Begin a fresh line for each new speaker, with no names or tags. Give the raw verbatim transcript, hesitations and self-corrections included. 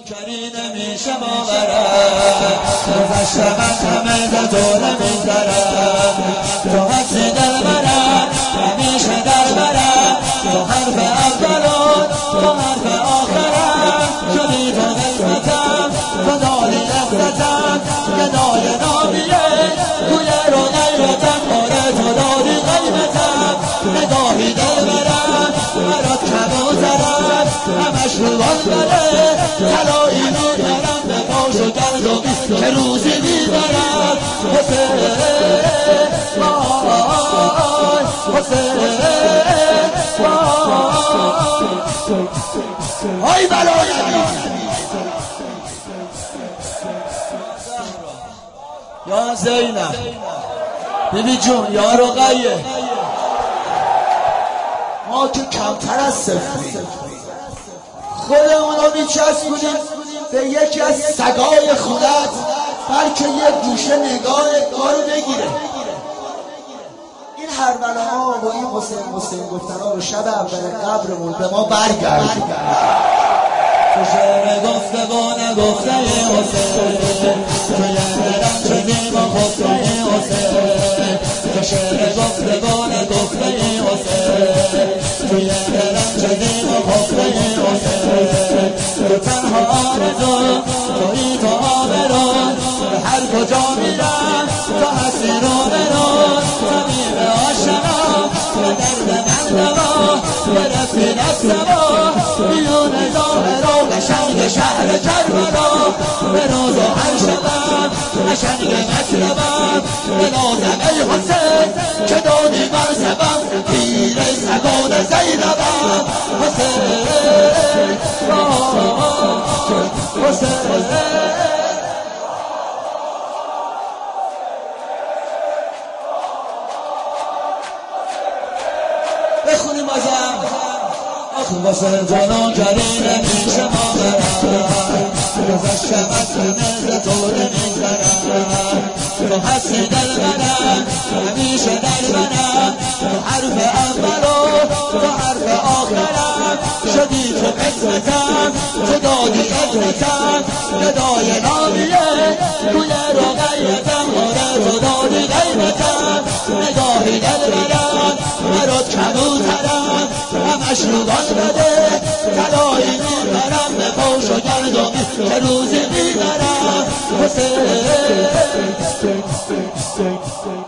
کری نمیشه باورم گذشتم از همه به تو نمیگذرم تو هستی دل برم همیشه در برم تو حرف اولون تو حرف آخرم شدی تو قسمتم تو دادی عزتم گدای نامیه توی رو غیرتم آره تو دادی قیمتم نگاهی دل برم برات کبوترم همش رو باره طلایی میبرم به پاش و گردمی که روزی میبرم حسین وای حسین وای ای بلای یا زینب بیبی جون یا رقیه ما که کمتر از صفریم خودمون رو میچسبونیم به یکی از سگای خودت بلکه یه گوشه نگاه ما رو بگیره. این هربلاها با این حسین حسین گفتنا رو شب اول قبرمون به ما برگرد. تو شعر گفته با نگفته حسین تو یادم شدی با خفته حسین تو شعر گفته با نگفته حسین تو یادم شدی با خفته حسین تو تنها آرزو تویی تو آبرون به هر کجا میرم تو هستی رو برون طبیب عاشقا به درد من دوا گرفتی دستما بیون ظاهرا قشنگ شهر کربلا به روز و هر شبم قشنگ مطلبم به نازم ای حسین که دادی مرزبم پیر سگان زینبم حسین حسین بخونیم ازم آخه واسه جانان کری نمیشه ما برم گذشتم از همه تو نمیگذرم تو هستی دل منم همیشه در منم تو حرف اولو تو حرف آخرم شدی تو قسمتم تو دادی عزتم ندای نامیه توی رو غیرتم آره تو دادی قیمتم نگاهی دل برم برات کبوترم همش روگان بده طلایی میبرم به پاش و گردمی که روزی میبرم حسین